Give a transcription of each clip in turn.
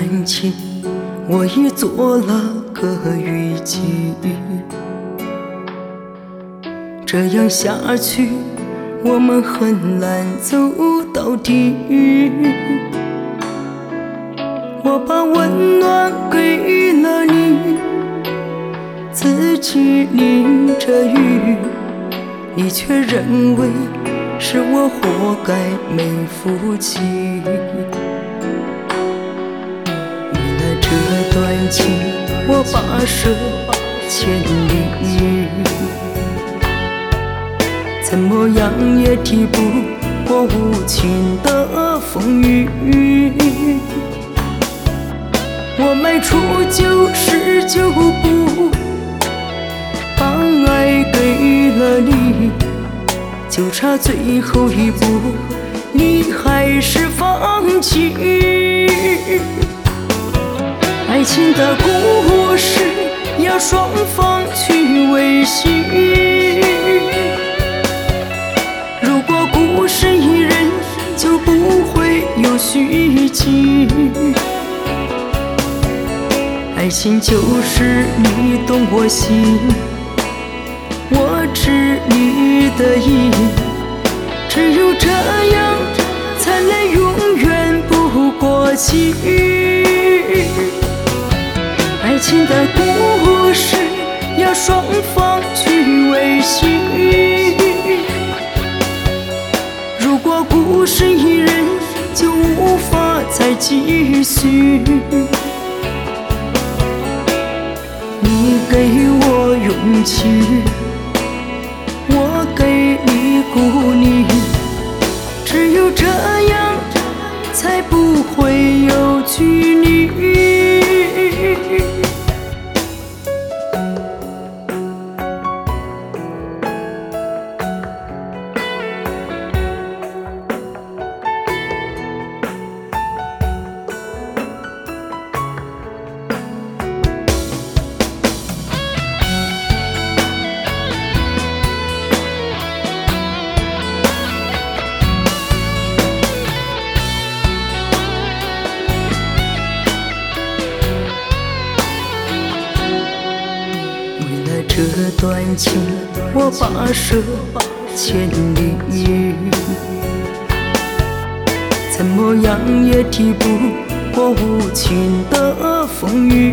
段情，我已做了个预计。这样下去，我们很难走到底。我把温暖给了你，自己淋着雨，你却认为是我活该没福气。为了这段情，我跋涉千里，怎么样也抵不过无情的风雨。我迈出99步，把爱给了你，就差最后一步，你还是放弃。爱情的故事要双方去维系，如果故事一人，就不会有续集。爱情就是你懂我心，我知你的意，只有这样才能永远不过期。爱情的故事要双方去维系，如果故事一人，就无法再继续。你给我勇气，我给你鼓励，只有这样才不会有距离。这段情，我跋涉千里，怎么样也抵不过无情的风雨。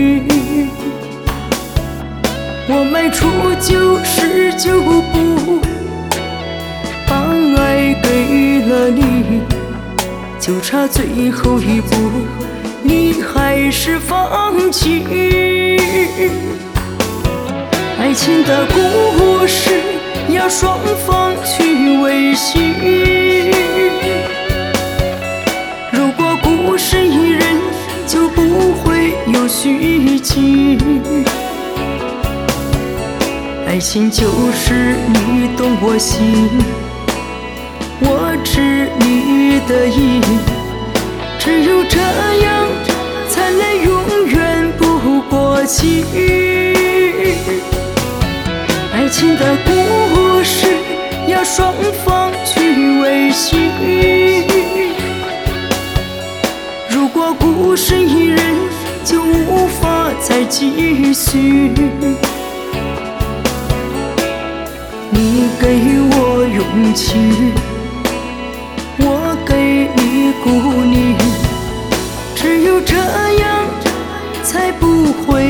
我迈出99步，把爱给了你，就差最后一步，你还是放弃。爱情的故事要双方去维系，如果故事一人，就不会有续集。爱情就是你懂我心，我知你的意，只有这样才能永远不过期。爱情的故事要双方去维系，如果故事一人，就无法再继续。你给我勇气，我给你鼓励，只有这样才不会